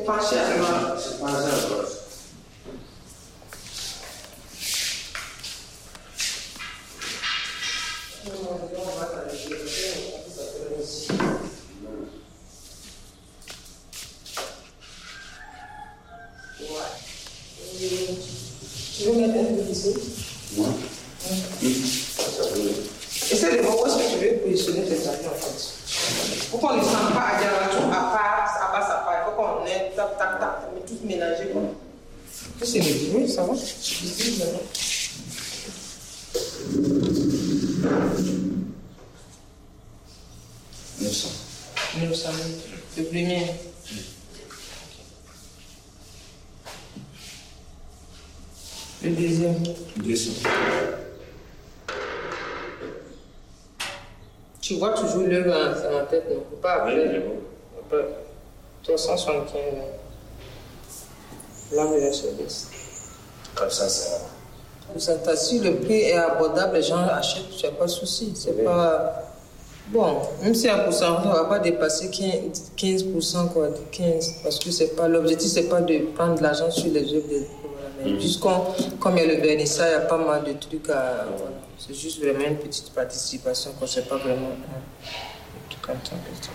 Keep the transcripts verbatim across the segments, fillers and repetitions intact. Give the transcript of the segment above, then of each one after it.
penché à droite. C'est penché à droite. Tu veux mettre un peu ici? Oui. Essaie de voir où est-ce que tu veux positionner tes habits en fait. Pour qu'on ne sente pas à dire à part, à part, à part. Il faut qu'on ait tac, tac, tac, mais tout mélanger quoi. C'est le début, ça va? Ici, là. neuf cents. neuf cents. Le premier. Le deuxième. deux cents. Tu vois toujours l'heure dans la tête, non? Faut pas appeler. Oui, trois cent soixante-quinze. Là, mais la service. Comme ça, ça va. Ça t'assure, le prix est abordable, les gens achètent, il n'y a pas de souci. C'est oui. Pas. Bon, même si un pourcentage ne va pas dépasser quinze pour cent, quoi, quinze, parce que c'est pas l'objectif, c'est pas de prendre de l'argent sur les œuvres. De, voilà, mm. Juste comme, comme il y a le vernissage, il y a pas mal de trucs à. Voilà. C'est juste vraiment une petite participation, quoi. C'est pas vraiment un truc comme ça.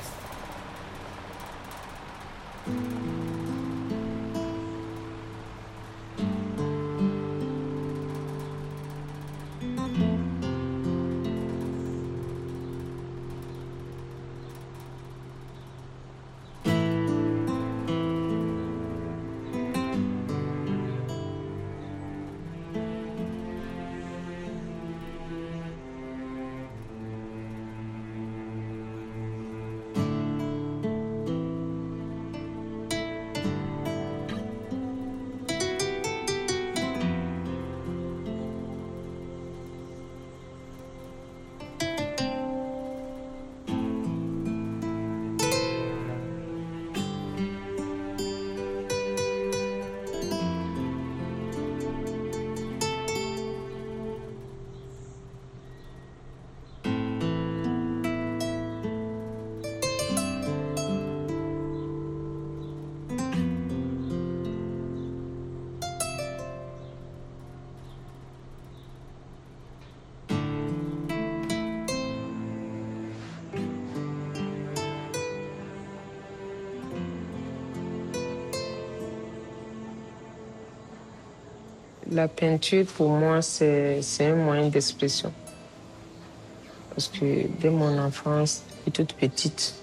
La peinture, pour moi, c'est un moyen d'expression. Parce que dès mon enfance, je suis toute petite.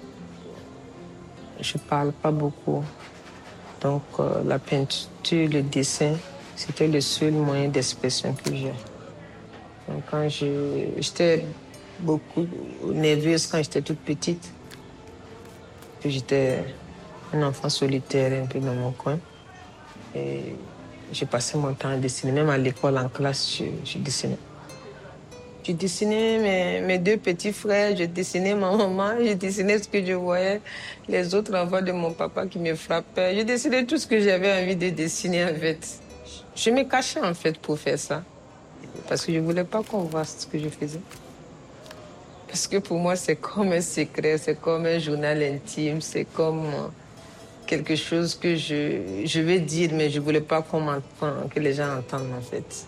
Je ne parle pas beaucoup. Donc, euh, la peinture, le dessin, c'était le seul moyen d'expression que j'ai. Donc, quand j'étais beaucoup nerveuse quand j'étais toute petite, j'étais un enfant solitaire un peu dans mon coin. Et j'ai passé mon temps à dessiner. Même à l'école, en classe, je, je dessinais. Je dessinais mes, mes deux petits frères, je dessinais ma maman, je dessinais ce que je voyais, les autres enfants de mon papa qui me frappaient. Je dessinais tout ce que j'avais envie de dessiner, en fait. Je me cachais, en fait, pour faire ça. Parce que je ne voulais pas qu'on voie ce que je faisais. Parce que pour moi, c'est comme un secret, c'est comme un journal intime, c'est comme quelque chose que je, je vais dire, mais je ne voulais pas qu'on m'entende, que les gens entendent, en fait.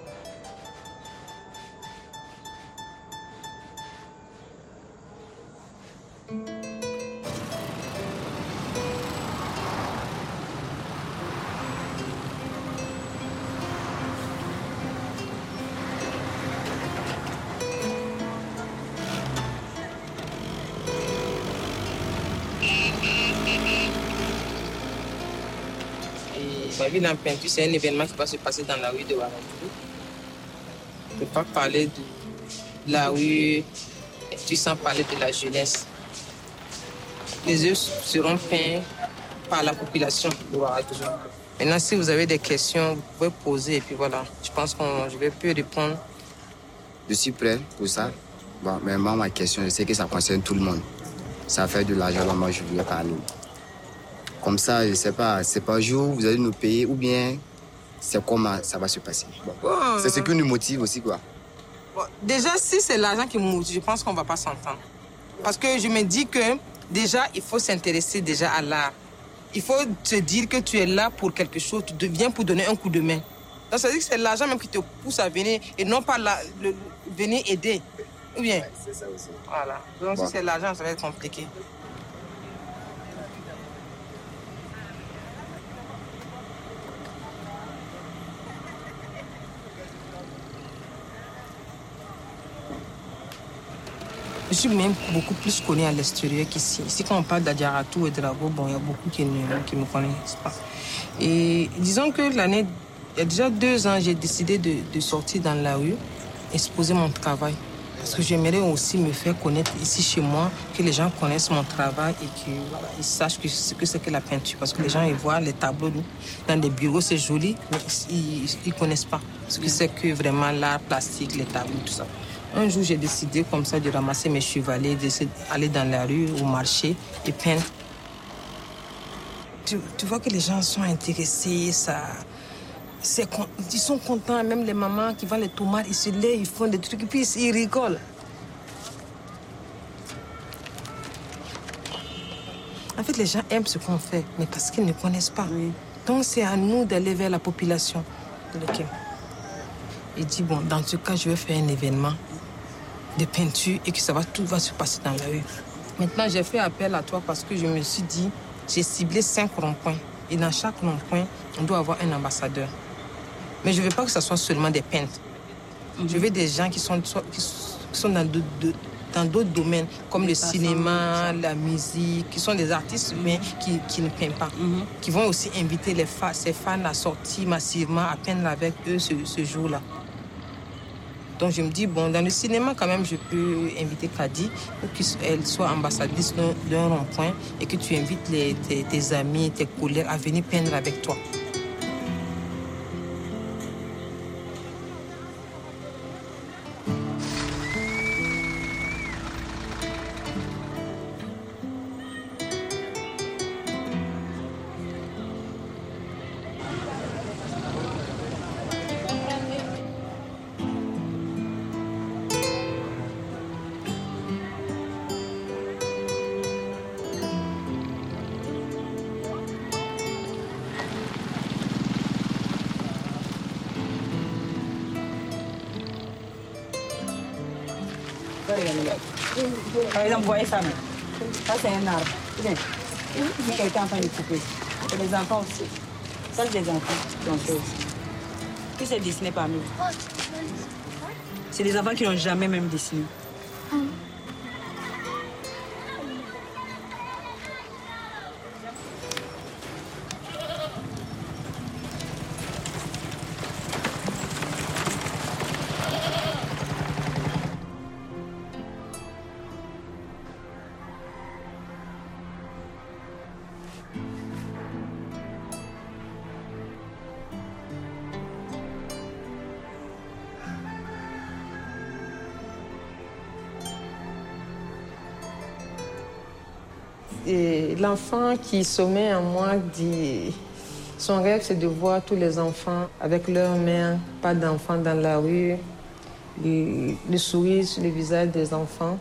La ville en peinture, c'est un événement qui va se passer dans la rue de Ouagadougou. Je ne peux pas parler de la rue sans parler de la jeunesse. Les œuvres seront peints par la population de Ouagadougou. Maintenant, si vous avez des questions, vous pouvez poser et puis voilà. Je pense que je vais plus répondre. Je suis prêt pour ça. Bon, mais moi, ma question, je sais que ça concerne tout le monde. Ça fait de l'argent, donc moi, je voulais parler. Comme ça, je ne sais pas, c'est par jour, vous allez nous payer ou bien c'est comment ça va se passer. Bon. Bon, c'est ce qui nous motive aussi, quoi. Bon, déjà, si c'est l'argent qui me motive, je pense qu'on ne va pas s'entendre. Parce que je me dis que déjà, il faut s'intéresser déjà à l'art. Il faut te dire que tu es là pour quelque chose, tu viens pour donner un coup de main. Donc, ça veut dire que c'est l'argent même qui te pousse à venir et non pas la, le, venir aider. Ou bien? Ouais, c'est ça aussi. Voilà. Donc, bon. Si c'est l'argent, ça va être compliqué. Je suis même beaucoup plus connue à l'extérieur qu'ici. Ici, quand on parle d'Adjaratou et de Drago, bon, il y a beaucoup qui ne qui me connaissent pas. Et disons que l'année, il y a déjà deux ans, j'ai décidé de, de sortir dans la rue, exposer mon travail. Parce que j'aimerais aussi me faire connaître ici chez moi, que les gens connaissent mon travail et qu'ils voilà, sachent que ce que c'est que la peinture. Parce que les gens ils voient les tableaux dans des bureaux, c'est joli, mais ils ne connaissent pas ce que c'est que vraiment l'art plastique, les tableaux, tout ça. Un jour, j'ai décidé comme ça de ramasser mes chevalets, d'aller dans la rue, au marché et peindre. Tu, tu vois que les gens sont intéressés, ça, ils sont contents, même les mamans qui vendent les tomates, ils se lèvent, ils font des trucs, et puis ils rigolent. En fait, les gens aiment ce qu'on fait, mais parce qu'ils ne connaissent pas. Oui. Donc, c'est à nous d'aller vers la population. Okay. Il dit, bon, dans ce cas, je vais faire un événement de peinture et que ça va, tout va se passer dans la rue. Maintenant, j'ai fait appel à toi parce que je me suis dit, j'ai ciblé cinq ronds-points. Et dans chaque rond-point, on doit avoir un ambassadeur. Mais je ne veux pas que ce soit seulement des peintres. Mm-hmm. Je veux des gens qui sont, qui sont dans d'autres dans d'autres domaines, comme le cinéma, la musique, qui sont des artistes, mais qui, qui ne peignent pas. Mm-hmm. Qui vont aussi inviter les fans, ces fans à sortir massivement, à peindre avec eux ce, ce jour-là. Donc je me dis, bon, dans le cinéma, quand même, je peux inviter Kadi pour qu'elle soit ambassadrice d'un rond-point et que tu invites les, tes, tes amis, tes collègues à venir peindre avec toi. Par exemple, vous voyez ça, ça c'est un arbre. Si quelqu'un est en train de couper, et les enfants aussi. Ça, c'est des enfants qui ont fait aussi. Qui c'est dessiné parmi vous? C'est des enfants qui n'ont jamais même dessiné. Et l'enfant qui sommeille en moi dit, son rêve c'est de voir tous les enfants avec leur mère, pas d'enfants dans la rue, le, le sourire sur le visage des enfants.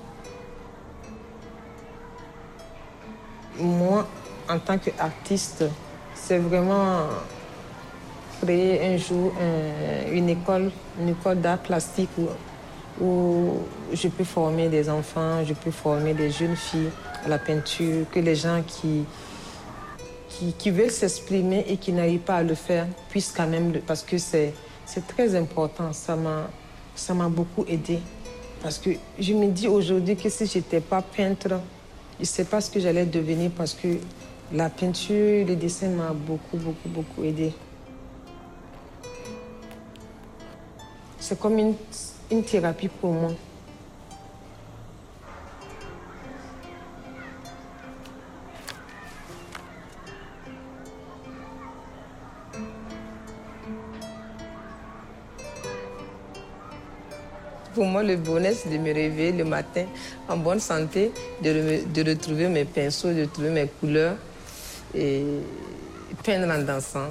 Moi, en tant qu'artiste, c'est vraiment créer un jour un, une école, une école d'art plastique où, où je peux former des enfants, je peux former des jeunes filles à la peinture, que les gens qui, qui, qui veulent s'exprimer et qui n'arrivent pas à le faire puissent quand même, le, parce que c'est très important. Ça m'a beaucoup aidé. Parce que je me dis aujourd'hui que si je n'étais pas peintre, je ne sais pas ce que j'allais devenir parce que la peinture, le dessin m'a beaucoup, beaucoup, beaucoup aidé. C'est comme une, une thérapie pour moi. Pour moi, le bonheur, c'est de me réveiller le matin en bonne santé, de, de retrouver mes pinceaux, de retrouver mes couleurs et peindre en dansant.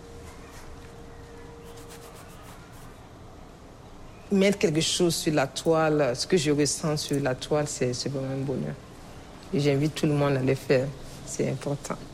Mettre quelque chose sur la toile, ce que je ressens sur la toile, c'est vraiment un bonheur. Et j'invite tout le monde à le faire, c'est important.